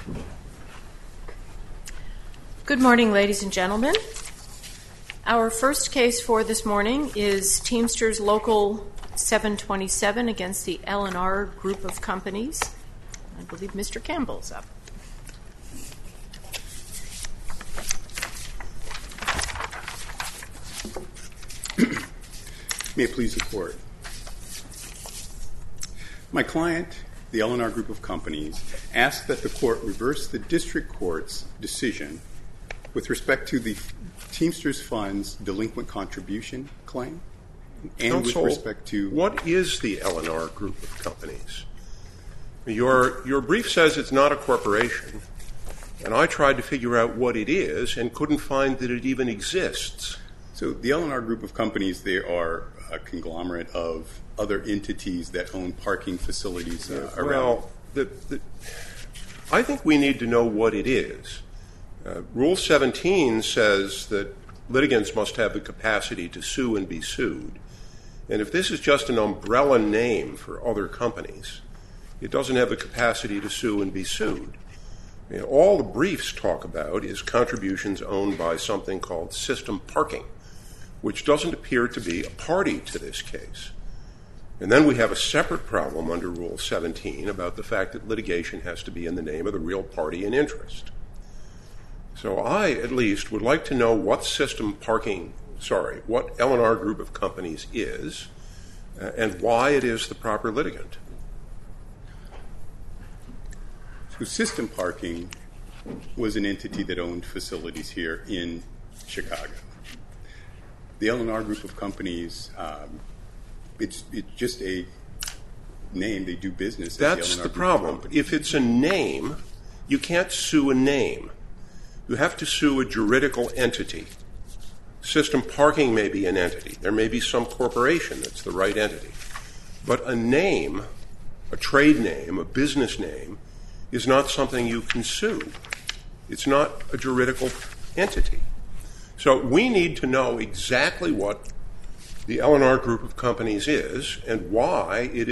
Good morning, ladies and gentlemen. Our first case for this morning is Teamsters Local 727 against the L&R Group of Companies. I believe Mr. Campbell's up. May it please the Court. My client, the L&R Group of Companies, asked that the Court reverse the District Court's decision with respect to the Teamsters Fund's delinquent contribution claim and Counsel, with respect to... What is the L&R Group of Companies? Your brief says it's not a corporation, and I tried to figure out what it is and couldn't find that it even exists. So the L&R Group of Companies, they are a conglomerate of other entities that own parking facilities around. Well, I think we need to know what it is. Rule 17 says that litigants must have the capacity to sue and be sued. And if this is just an umbrella name for other companies, it doesn't have the capacity to sue and be sued. All the briefs talk about is contributions owned by something called System Parking, which doesn't appear to be a party to this case. And then we have a separate problem under Rule 17 about the fact that litigation has to be in the name of the real party in interest. So I, at least, would like to know what what L&R Group of Companies is and why it is the proper litigant. So System Parking was an entity that owned facilities here in Chicago. The L&R Group of Companies, it's just a name. They do business. That's the problem. If it's a name, you can't sue a name. You have to sue a juridical entity. System Parking may be an entity. There may be some corporation that's the right entity. But a name, a trade name, a business name, is not something you can sue. It's not a juridical entity. So we need to know exactly what the L&R Group of Companies is and why it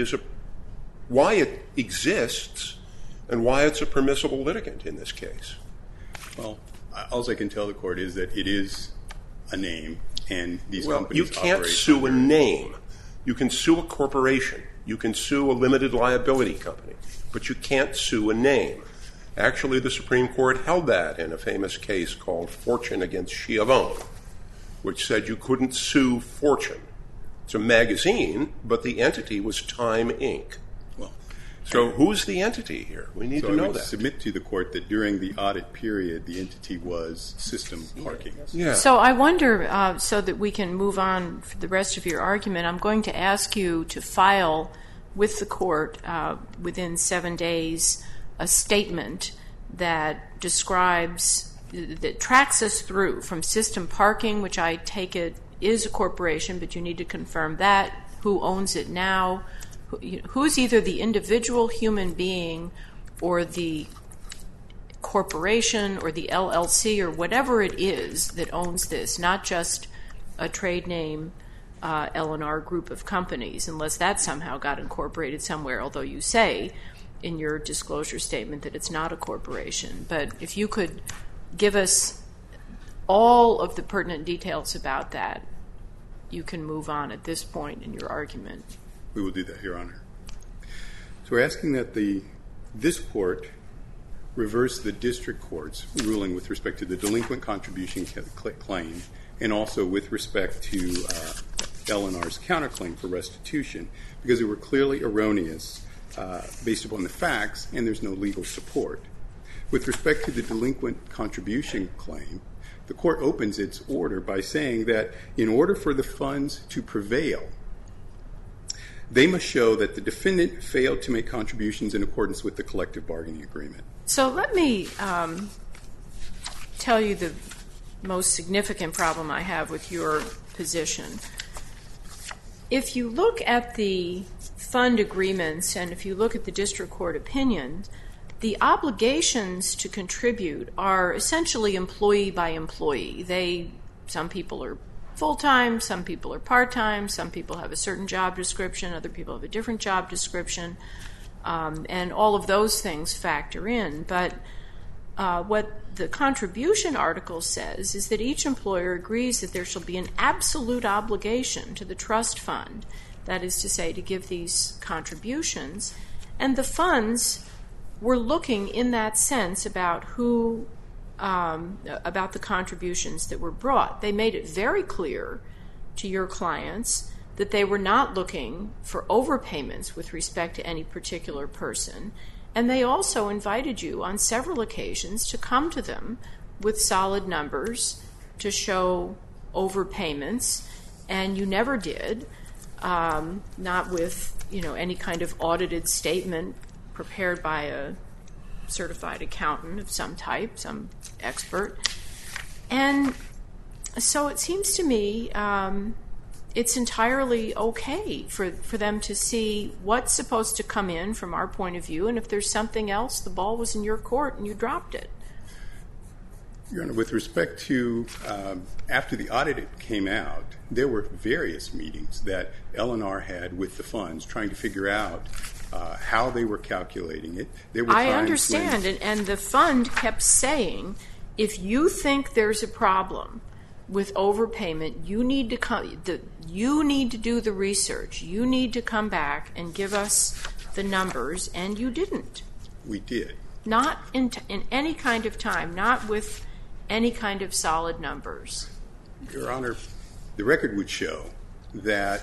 exists and why it's a permissible litigant in this case. Well, all I can tell the Court is that it is a name, and these companies you can't sue a name. You can sue a corporation. You can sue a limited liability company, but you can't sue a name. Actually, the Supreme Court held that in a famous case called Fortune against Chiavone, which said you couldn't sue Fortune. It's a magazine, but the entity was Time Inc. So who's the entity here? We need to know that. So I would submit to the Court that during the audit period, the entity was System Parking. Yeah. So I wonder, so that we can move on for the rest of your argument, I'm going to ask you to file with the Court within 7 days a statement that describes, that tracks us through from System Parking, which I take it is a corporation, but you need to confirm that, who owns it now, who's either the individual human being or the corporation or the LLC or whatever it is that owns this, not just a trade name, L&R Group of Companies, unless that somehow got incorporated somewhere, although you say in your disclosure statement that it's not a corporation. But if you could give us all of the pertinent details about that, you can move on at this point in your argument. We will do that, Your Honor. So we're asking that this Court reverse the District Court's ruling with respect to the delinquent contribution claim and also with respect to L&R's counterclaim for restitution because they were clearly erroneous based upon the facts and there's no legal support. With respect to the delinquent contribution claim, the Court opens its order by saying that in order for the funds to prevail, they must show that the defendant failed to make contributions in accordance with the collective bargaining agreement. So let me tell you the most significant problem I have with your position. If you look at the fund agreements and if you look at the district court opinion, the obligations to contribute are essentially employee by employee. Some people are full-time, some people are part-time, some people have a certain job description, other people have a different job description, and all of those things factor in. But What the contribution article says is that each employer agrees that there shall be an absolute obligation to the trust fund, that is to say, to give these contributions. And the funds were looking in that sense about about the contributions that were brought. They made it very clear to your clients that they were not looking for overpayments with respect to any particular person. And they also invited you on several occasions to come to them with solid numbers to show overpayments, and you never did, not with any kind of audited statement prepared by a certified accountant of some type, some expert. And so it seems to me it's entirely okay for them to see what's supposed to come in from our point of view, and if there's something else, the ball was in your court and you dropped it. Your Honor, with respect to after the audit came out, there were various meetings that L&R had with the funds trying to figure out how they were calculating it. There were I understand, and the fund kept saying, if you think there's a problem with overpayment, you need to do the research. You need to come back and give us the numbers, and you didn't. We did. Not in any kind of time, not with any kind of solid numbers. Your Honor, the record would show that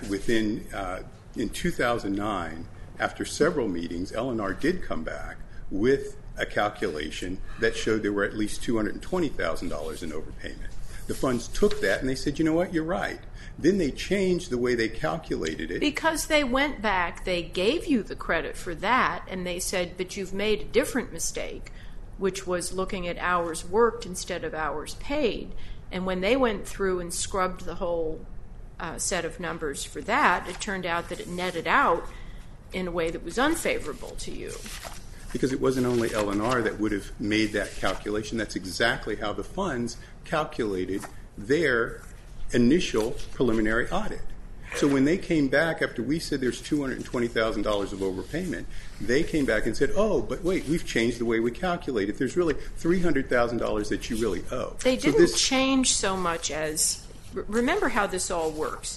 in 2009, after several meetings, L&R did come back with a calculation that showed there were at least $220,000 in overpayment. The funds took that and they said, you know what, you're right. Then they changed the way they calculated it. Because they went back, they gave you the credit for that, and they said, but you've made a different mistake, which was looking at hours worked instead of hours paid. And when they went through and scrubbed the whole set of numbers for that, it turned out that it netted out in a way that was unfavorable to you. Because it wasn't only L&R that would have made that calculation. That's exactly how the funds calculated their initial preliminary audit. So when they came back after we said there's $220,000 of overpayment, they came back and said, oh, but wait, we've changed the way we calculate it. There's really $300,000 that you really owe. They didn't change so much as, remember how this all works.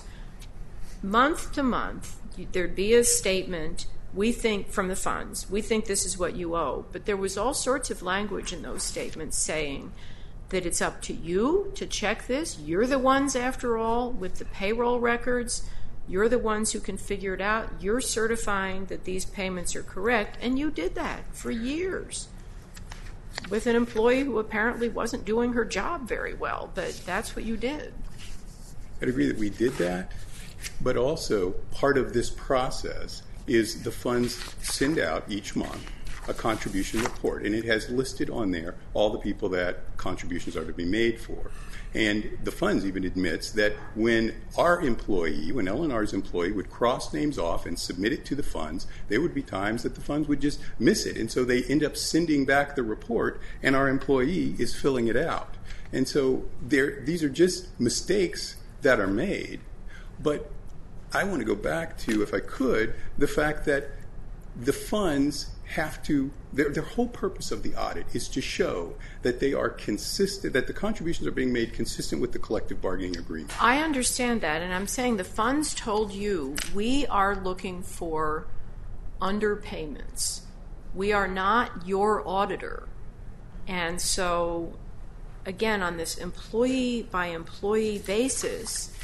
Month to month, there'd be a statement, we think, from the funds, we think this is what you owe. But there was all sorts of language in those statements saying that it's up to you to check this. You're the ones, after all, with the payroll records. You're the ones who can figure it out. You're certifying that these payments are correct. And you did that for years with an employee who apparently wasn't doing her job very well. But that's what you did. I'd agree that we did that. But also, part of this process is the funds send out each month a contribution report, and it has listed on there all the people that contributions are to be made for. And the funds even admits that when our employee, when L&R's employee would cross names off and submit it to the funds, there would be times that the funds would just miss it. And so they end up sending back the report, and our employee is filling it out. And so these are just mistakes that are made. But I want to go back to, if I could, the fact that the funds have to, their whole purpose of the audit is to show that they are consistent, that the contributions are being made consistent with the collective bargaining agreement. I understand that, and I'm saying the funds told you, we are looking for underpayments. We are not your auditor. And so, again, on this employee-by-employee basis,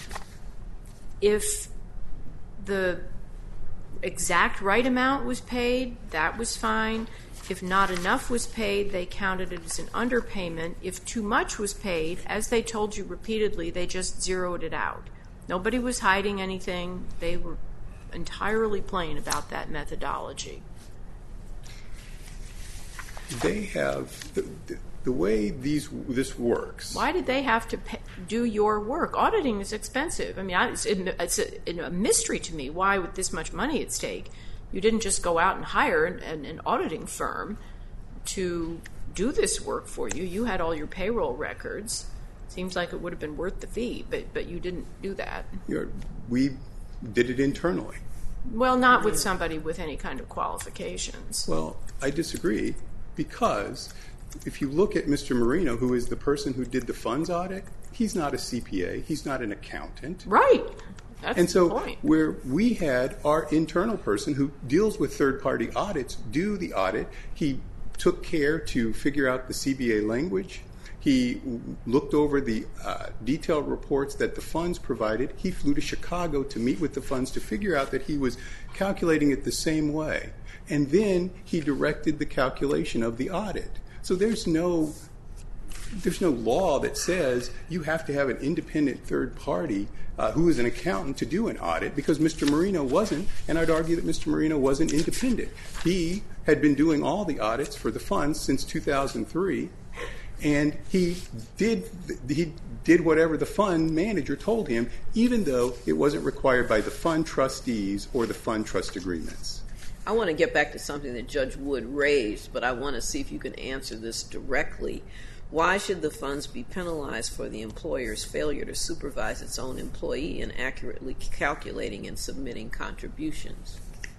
if the exact right amount was paid, that was fine. If not enough was paid, they counted it as an underpayment. If too much was paid, as they told you repeatedly, they just zeroed it out. Nobody was hiding anything. They were entirely plain about that methodology. They have, the way this works. Why did they have to do your work? Auditing is expensive. I mean, it's a mystery to me why, with this much money at stake, you didn't just go out and hire an auditing firm to do this work for you. You had all your payroll records. Seems like it would have been worth the fee, but you didn't do that. We did it internally. Well, not with somebody with any kind of qualifications. Well, I disagree, because if you look at Mr. Marino, who is the person who did the funds audit, he's not a CPA. He's not an accountant. Right. That's and so the point. Where we had our internal person who deals with third-party audits do the audit, he took care to figure out the CBA language. He looked over the detailed reports that the funds provided. He flew to Chicago to meet with the funds to figure out that he was calculating it the same way. And then he directed the calculation of the audit. So there's no law that says you have to have an independent third party who is an accountant to do an audit, because Mr. Marino wasn't, and I'd argue that Mr. Marino wasn't independent. He had been doing all the audits for the funds since 2003, and he did whatever the fund manager told him, even though it wasn't required by the fund trustees or the fund trust agreements. I want to get back to something that Judge Wood raised, but I want to see if you can answer this directly. Why should the funds be penalized for the employer's failure to supervise its own employee in accurately calculating and submitting contributions?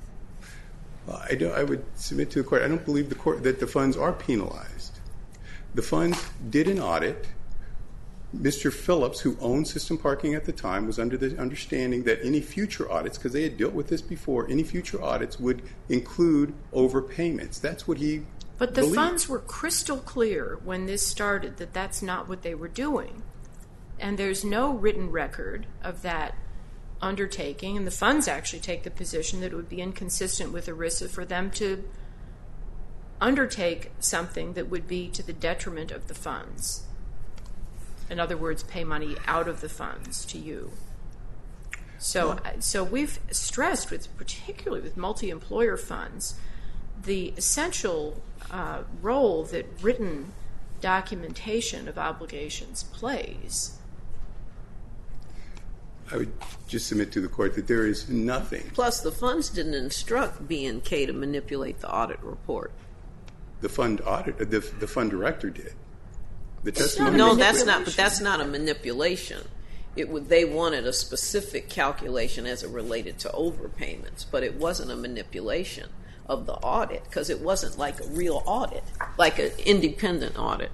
I would submit to the court, I don't believe the court that the funds are penalized. The funds did an audit. Mr. Phillips, who owned System Parking at the time, was under the understanding that any future audits, because they had dealt with this before, any future audits would include overpayments. That's what he But the believed. funds were crystal clear when this started that that's not what they were doing. And there's no written record of that undertaking, and the funds actually take the position that it would be inconsistent with ERISA for them to undertake something that would be to the detriment of the funds. In other words, pay money out of the funds to you. So we've stressed, particularly with multi-employer funds, the essential role that written documentation of obligations plays. I would just submit to the court that there is nothing. Plus, the funds didn't instruct B&K to manipulate the audit report. The fund director did. The testimony. No, that's not. But that's not a manipulation. They wanted a specific calculation as it related to overpayments, but it wasn't a manipulation of the audit because it wasn't like a real audit, like an independent audit.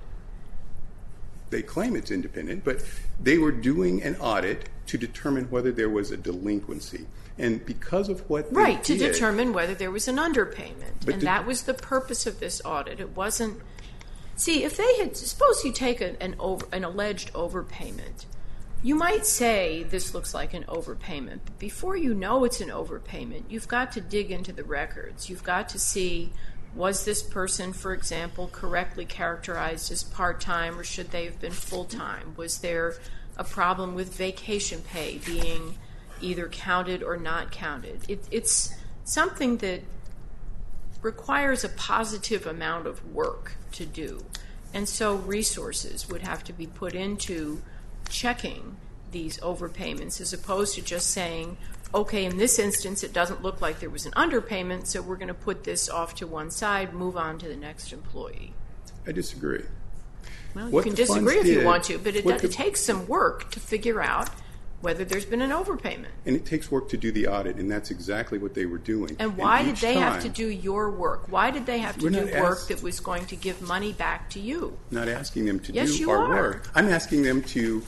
They claim it's independent, but they were doing an audit to determine whether there was a delinquency. And because of what they Right, to did, determine whether there was an underpayment. But And that was the purpose of this audit. It wasn't... See, if they had... Suppose you take an alleged overpayment. You might say this looks like an overpayment, but before you know it's an overpayment, you've got to dig into the records. You've got to see, was this person, for example, correctly characterized as part-time, or should they have been full-time? Was there a problem with vacation pay being either counted or not counted? It's something that requires a positive amount of work to do. And so resources would have to be put into checking these overpayments as opposed to just saying, okay, in this instance it doesn't look like there was an underpayment, so we're going to put this off to one side, move on to the next employee. I disagree. Well, What you can the funds disagree if you did- want to, but what it the- takes some work to figure out whether there's been an overpayment. And it takes work to do the audit, and that's exactly what they were doing. And why did each they have to time- do your work? Why did they have to We're do not work asked- that was going to give money back to you? Not asking them to Yes, do you our are. work. I'm asking them to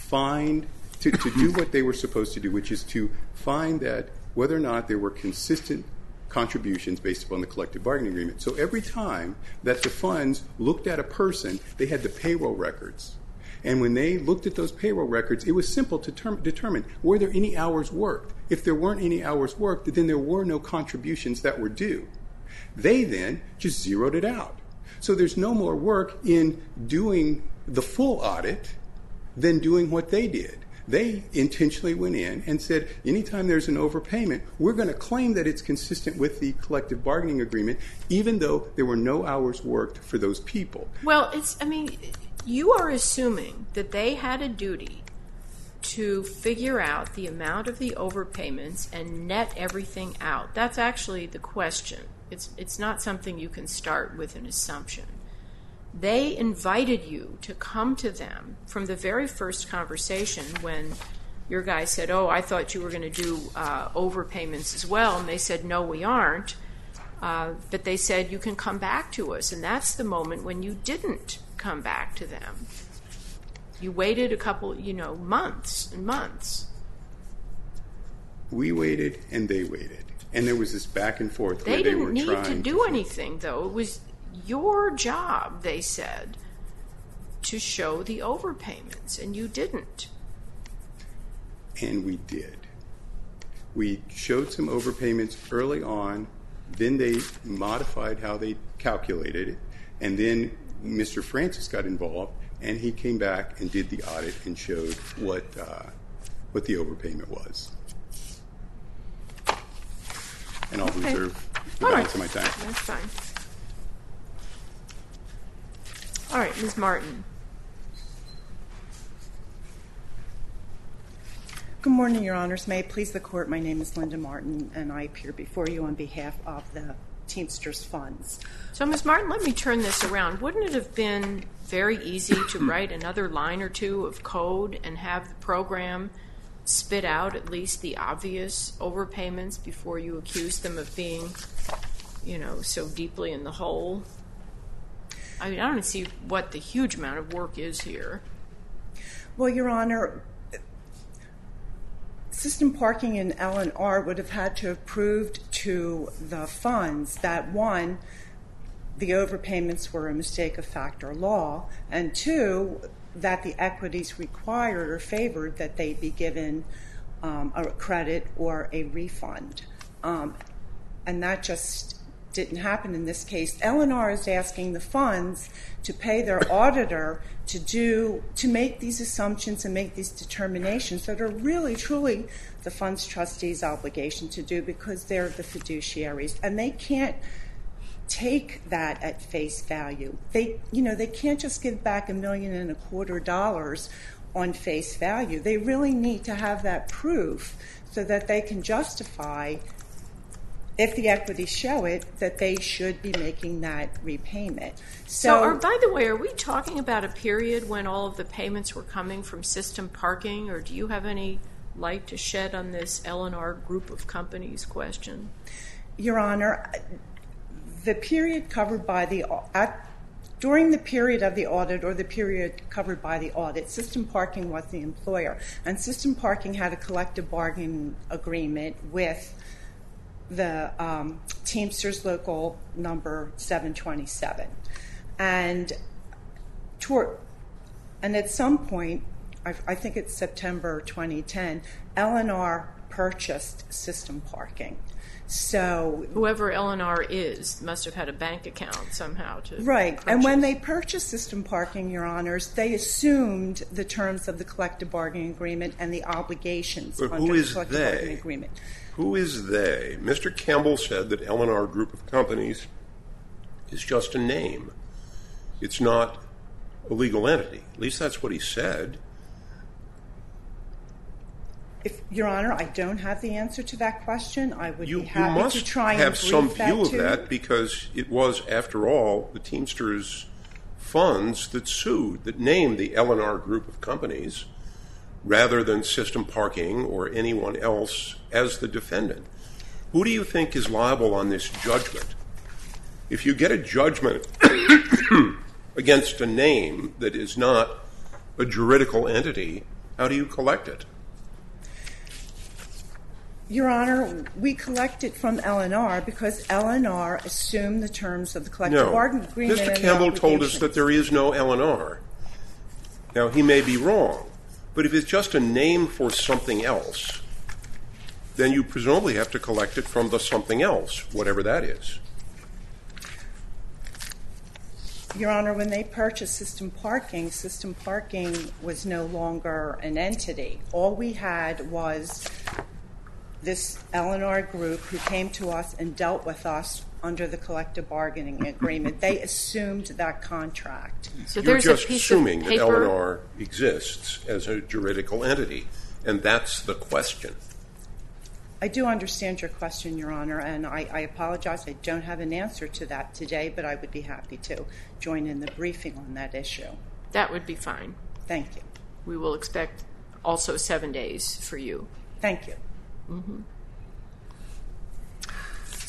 do what they were supposed to do, which is to find that whether or not there were consistent contributions based upon the collective bargaining agreement. So every time that the funds looked at a person, they had the payroll records. And when they looked at those payroll records, it was simple to determine, were there any hours worked? If there weren't any hours worked, then there were no contributions that were due. They then just zeroed it out. So there's no more work in doing the full audit than doing what they did. They intentionally went in and said, anytime there's an overpayment, we're going to claim that it's consistent with the collective bargaining agreement, even though there were no hours worked for those people. Well, you are assuming that they had a duty to figure out the amount of the overpayments and net everything out. That's actually the question. It's not something you can start with an assumption. They invited you to come to them from the very first conversation when your guy said, oh, I thought you were going to do overpayments as well. And they said, no, we aren't. But they said, you can come back to us. And that's the moment when you didn't come back to them. You waited a couple, months and months. We waited and they waited. And there was this back and forth They where they were didn't trying need to do anything, though. It was your job, they said, to show the overpayments, and you didn't. And we did. We showed some overpayments early on, then they modified how they calculated it, and then Mr. Francis got involved, and he came back and did the audit and showed what the overpayment was. And I'll reserve the balance of my time. That's fine. All right, Ms. Martin. Good morning, Your Honors. May it please the Court, my name is Linda Martin, and I appear before you on behalf of the Teamsters Funds. So, Ms. Martin, let me turn this around. Wouldn't it have been very easy to write another line or two of code and have the program spit out at least the obvious overpayments before you accuse them of being, so deeply in the hole? I mean, I don't see what the huge amount of work is here. Well, Your Honor, System Parking and L&R would have had to have proved to the funds that, one, the overpayments were a mistake of fact or law, and two, that the equities required or favored that they be given a credit or a refund. And that just didn't happen in this case. L&R is asking the funds to pay their auditor to make these assumptions and make these determinations that are really, truly the fund's trustees' obligation to do because they're the fiduciaries. And they can't take that at face value. They can't just give back $1.25 million on face value. They really need to have that proof so that they can justify, if the equities show it, that they should be making that repayment. So, by the way, are we talking about a period when all of the payments were coming from System Parking, or do you have any light to shed on this L&R group of companies question? Your Honor, the period covered by during the period of the audit or the period covered by the audit, System Parking was the employer, and System Parking had a collective bargaining agreement with the Teamsters Local Number 727. And at some point, I think it's September 2010, L&R purchased System Parking. So whoever L&R is must have had a bank account somehow to right. purchase. And when they purchased System Parking, Your Honors, they assumed the terms of the collective bargaining agreement and the obligations under the collective bargaining agreement. Who is they? Mr. Campbell said that L&R Group of Companies is just a name. It's not a legal entity. At least that's what he said. Your Honor, I don't have the answer to that question. I would be happy you must to try and have some brief that view of to that you. because it was, after all, the Teamsters funds that sued, that named the L&R Group of Companies rather than System Parking or anyone else as the defendant. Who do you think is liable on this judgment? If you get a judgment against a name that is not a juridical entity, how do you collect it? Your Honor, we collect it from L&R because L&R assumed the terms of the collective bargaining agreement. Mr. Campbell told us that there is no L&R. Now, he may be wrong, but if it's just a name for something else, then you presumably have to collect it from the something else, whatever that is. Your Honor, when they purchased System Parking was no longer an entity. All we had was this L&R group who came to us and dealt with us under the collective bargaining agreement. They assumed that contract. So You're there's just a piece assuming of that paper. L&R exists as a juridical entity, and that's the question. I do understand your question, Your Honor, and I apologize. I don't have an answer to that today, but I would be happy to join in the briefing on that issue. That would be fine. Thank you. We will expect also 7 days for you. Thank you. Mm-hmm.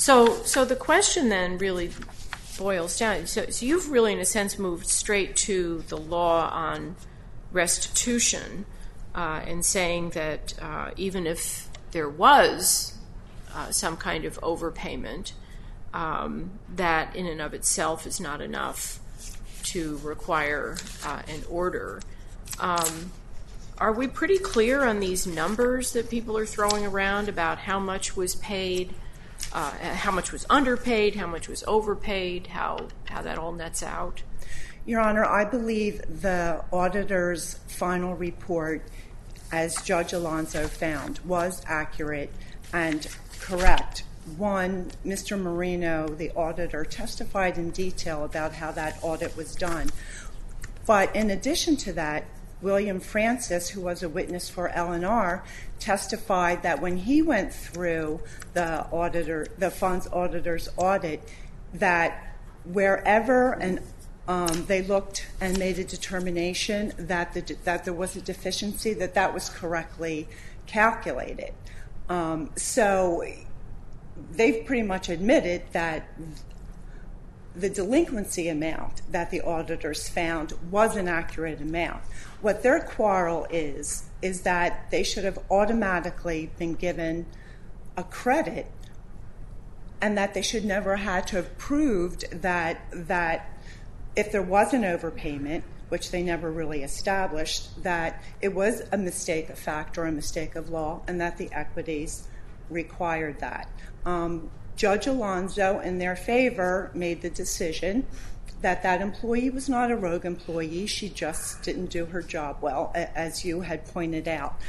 So the question then really boils down. So you've really, in a sense, moved straight to the law on restitution and saying that even if there was some kind of overpayment, that in and of itself is not enough to require an order. Are we pretty clear on these numbers that people are throwing around about how much was paid, how much was underpaid, how much was overpaid, how that all nets out? Your Honor, I believe the auditor's final report, as Judge Alonso found, was accurate and correct. One, Mr. Marino, the auditor, testified in detail about how that audit was done. But in addition to that, William Francis, who was a witness for L&R, testified that when he went through the fund's auditor's audit, that wherever they looked and made a determination that there was a deficiency, that was correctly calculated. So they've pretty much admitted that the delinquency amount that the auditors found was an accurate amount. What their quarrel is that they should have automatically been given a credit and that they should never had to have proved that if there was an overpayment, which they never really established, that it was a mistake of fact or a mistake of law and that the equities required that. Judge Alonso, in their favor, made the decision that employee was not a rogue employee. She just didn't do her job well, as you had pointed out.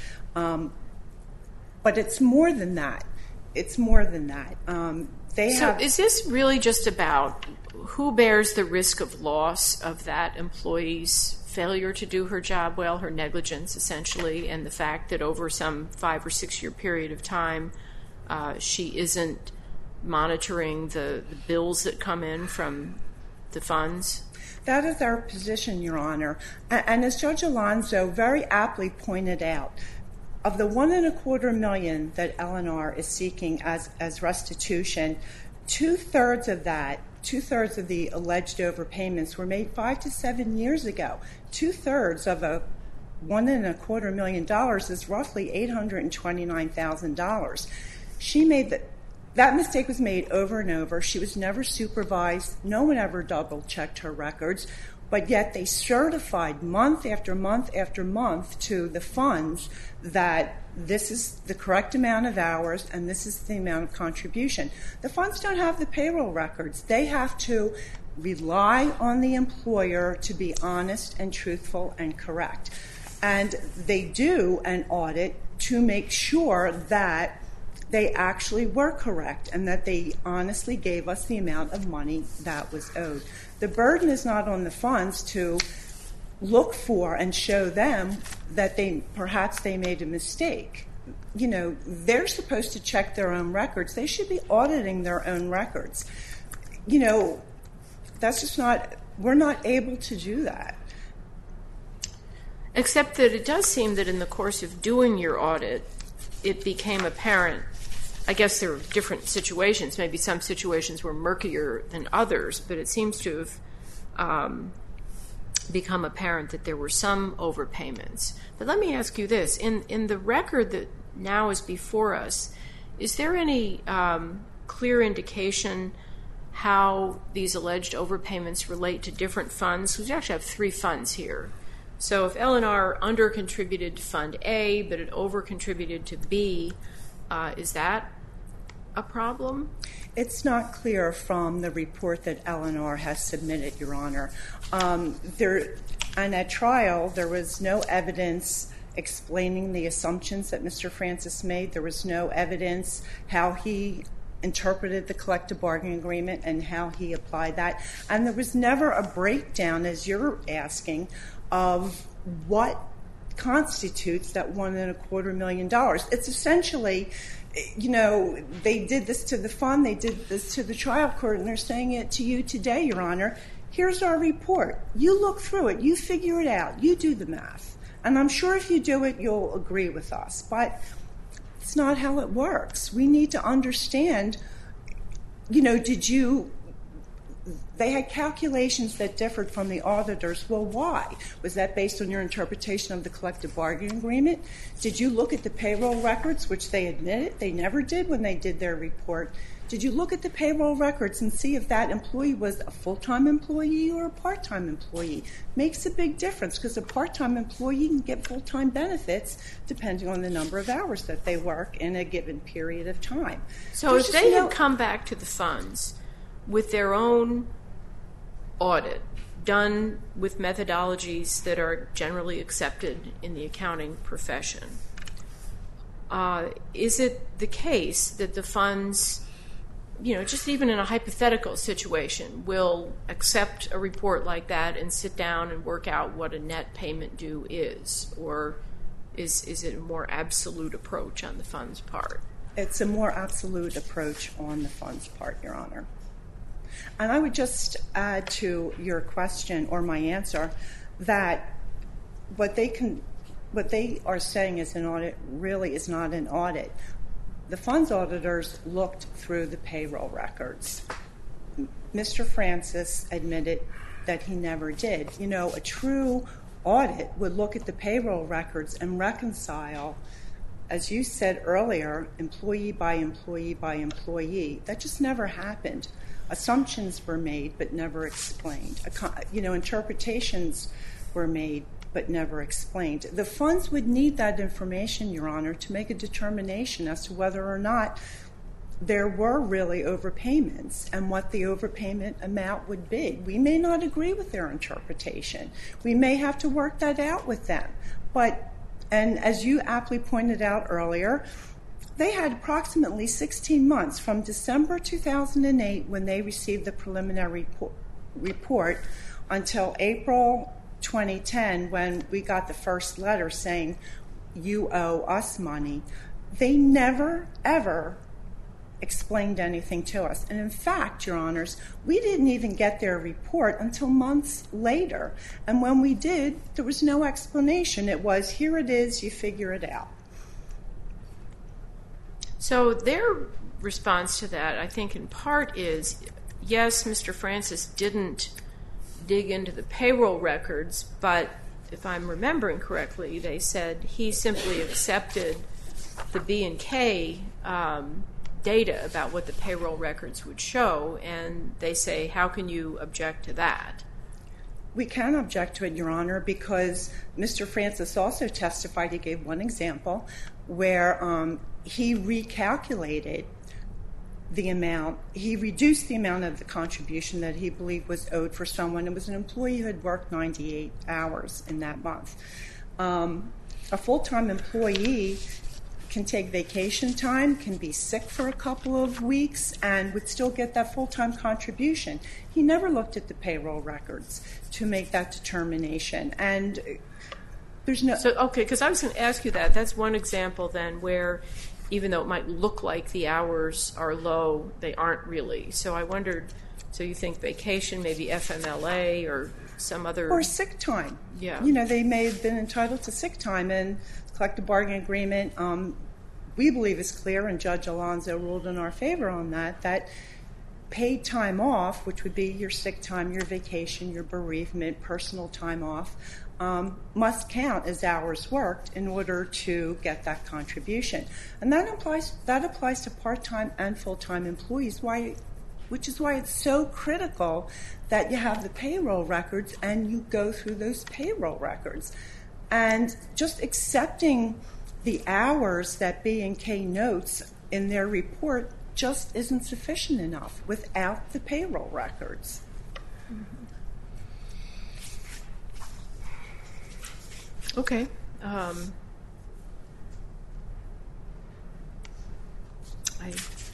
But it's more than that. It's more than that. So is this really just about who bears the risk of loss of that employee's failure to do her job well, her negligence essentially, and the fact that over some 5 or 6 year period of time she isn't monitoring the bills that come in from the funds? That is our position, Your Honor. And as Judge Alonso very aptly pointed out, of the $1.25 million that L&R is seeking as restitution, 2/3 of that, 2/3 of the alleged overpayments were made 5 to 7 years ago. 2/3 of a $1.25 million is roughly $829,000. That mistake was made over and over. She was never supervised. No one ever double-checked her records. But yet they certified month after month after month to the funds that this is the correct amount of hours and this is the amount of contribution. The funds don't have the payroll records. They have to rely on the employer to be honest and truthful and correct. And they do an audit to make sure that they actually were correct and that they honestly gave us the amount of money that was owed. The burden is not on the funds to look for and show them that perhaps they made a mistake. You know, they're supposed to check their own records. They should be auditing their own records. You know, that's just we're not able to do that. Except that it does seem that in the course of doing your audit, it became apparent. I guess there were different situations. Maybe some situations were murkier than others, but it seems to have become apparent that there were some overpayments. But let me ask you this. In the record that now is before us, is there any clear indication how these alleged overpayments relate to different funds? Because we actually have 3 funds here. So if L&R under-contributed to Fund A, but it over-contributed to B, is that a problem? It's not clear from the report that L&R has submitted, Your Honor. And at trial, there was no evidence explaining the assumptions that Mr. Francis made. There was no evidence how he interpreted the collective bargaining agreement and how he applied that. And there was never a breakdown, as you're asking, of what constitutes that $1.25 million. It's essentially, you know, they did this to the fund, they did this to the trial court, and they're saying it to you today, Your Honor. Here's our report. You look through it. You figure it out. You do the math. And I'm sure if you do it, you'll agree with us. But it's not how it works. We need to understand they had calculations that differed from the auditors. Well, why? Was that based on your interpretation of the collective bargaining agreement? Did you look at the payroll records, which they admitted they never did when they did their report? Did you look at the payroll records and see if that employee was a full-time employee or a part-time employee? Makes a big difference, because a part-time employee can get full-time benefits depending on the number of hours that they work in a given period of time. So if they had come back to the funds with their own audit, done with methodologies that are generally accepted in the accounting profession, is it the case that the funds, just even in a hypothetical situation, will accept a report like that and sit down and work out what a net payment due is? Or is it a more absolute approach on the fund's part? It's a more absolute approach on the fund's part, Your Honor. And I would just add to your question or my answer that what they are saying is an audit really is not an audit. The fund's auditors looked through the payroll records. Mr. Francis admitted that he never did. A true audit would look at the payroll records and reconcile, as you said earlier, employee by employee by employee. That just never happened. Assumptions were made but never explained. Interpretations were made but never explained. The funds would need that information, Your Honor, to make a determination as to whether or not there were really overpayments and what the overpayment amount would be. We may not agree with their interpretation. We may have to work that out with them. And as you aptly pointed out earlier, they had approximately 16 months from December 2008, when they received the preliminary report, until April 2010, when we got the first letter saying, you owe us money. They never, ever explained anything to us. And in fact, Your Honors, we didn't even get their report until months later. And when we did, there was no explanation. It was, here it is, you figure it out. So their response to that, I think in part is, yes, Mr. Francis didn't dig into the payroll records, but if I'm remembering correctly, they said he simply accepted the B&K data about what the payroll records would show, and they say, how can you object to that? We can object to it, Your Honor, because Mr. Francis also testified. He gave one example where he recalculated the amount. He reduced the amount of the contribution that he believed was owed for someone. It was an employee who had worked 98 hours in that month. A full-time employee can take vacation time, can be sick for a couple of weeks, and would still get that full-time contribution. He never looked at the payroll records to make that determination. And there's no... So, okay, because I was going to ask you that. That's one example then where, even though it might look like the hours are low, they aren't really. So I wondered, so you think vacation, maybe FMLA or some other... Or sick time. Yeah. They may have been entitled to sick time, and collective bargaining agreement, we believe is clear, and Judge Alonzo ruled in our favor on that paid time off, which would be your sick time, your vacation, your bereavement, personal time off, must count as hours worked in order to get that contribution. And that applies to part-time and full-time employees, which is why it's so critical that you have the payroll records and you go through those payroll records. And just accepting the hours that B&K notes in their report just isn't sufficient enough without the payroll records. Okay. I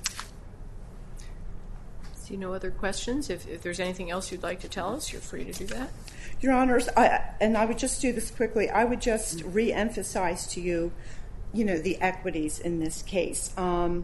see no other questions. If there's anything else you'd like to tell us, you're free to do that. Your Honors, and I would just do this quickly, I would just re-emphasize to you, the equities in this case.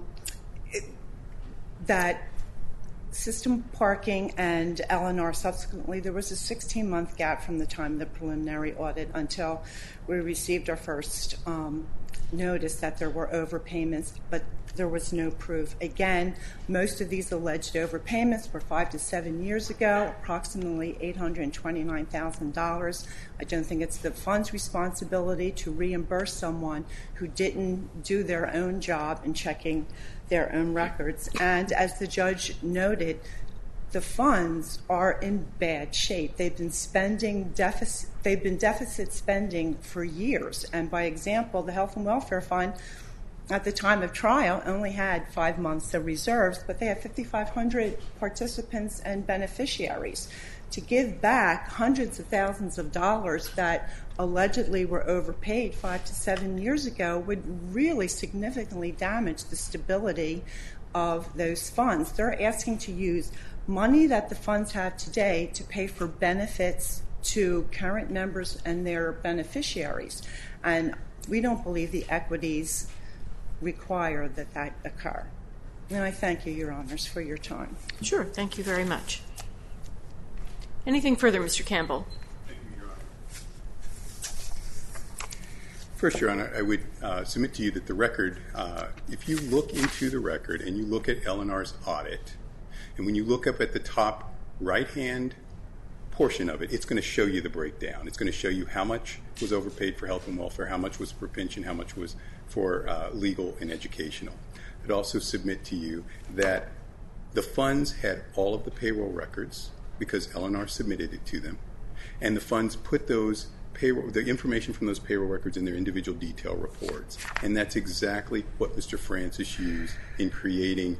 That System Parking and L&R subsequently, there was a 16-month gap from the time of the preliminary audit until we received our first notice that there were overpayments, but there was no proof. Again, most of these alleged overpayments were 5 to 7 years ago, approximately $829,000. I don't think it's the fund's responsibility to reimburse someone who didn't do their own job in checking their own records. And as the judge noted, the funds are in bad shape. They've been deficit spending for years. And by example, the Health and Welfare Fund at the time of trial only had 5 months of reserves, but they had 5,500 participants and beneficiaries. To give back hundreds of thousands of dollars that allegedly were overpaid 5 to 7 years ago would really significantly damage the stability of those funds. They're asking to use money that the funds have today to pay for benefits to current members and their beneficiaries. And we don't believe the equities require that occur. And I thank you, Your Honors, for your time. Sure. Thank you very much. Anything further, Mr. Campbell? Thank you, Your Honor. First, Your Honor, I would submit to you that the record, if you look into the record and you look at L&R's audit, and when you look up at the top right-hand portion of it, it's going to show you the breakdown. It's going to show you how much was overpaid for health and welfare, how much was for pension, how much was for legal and educational. I'd also submit to you that the funds had all of the payroll records because L&R submitted it to them, and the funds put the information from those payroll records in their individual detail reports, and that's exactly what Mr. Francis used in creating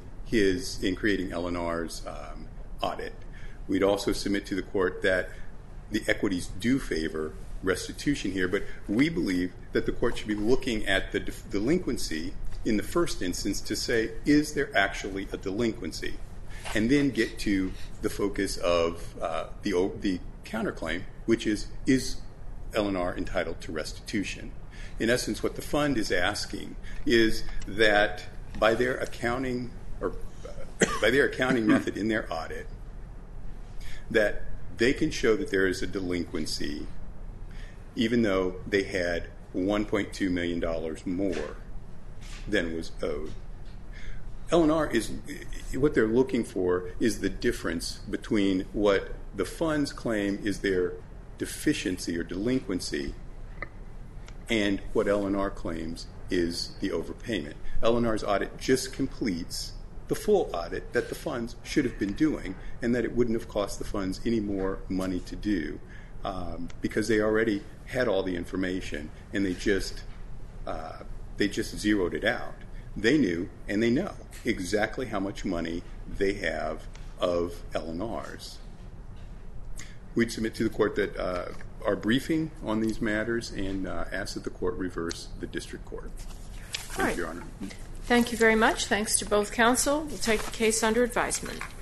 L&R's audit. We'd also submit to the court that the equities do favor restitution here, but we believe that the court should be looking at the delinquency in the first instance to say, is there actually a delinquency? And then get to the focus of the counterclaim, which is L&R entitled to restitution? In essence, what the fund is asking is that by their accounting method in their audit, that they can show that there is a delinquency even though they had $1.2 million more than was owed. L&R what they're looking for is the difference between what the funds claim is their deficiency or delinquency and what L&R claims is the overpayment. L&R's audit just completes the full audit that the funds should have been doing, and that it wouldn't have cost the funds any more money to do because they already had all the information and they just zeroed it out. They knew and they know exactly how much money they have of L&R's. We'd submit to the court that our briefing on these matters and ask that the court reverse the district court. Thank you, Your Honor. Thank you very much. Thanks to both counsel. We'll take the case under advisement.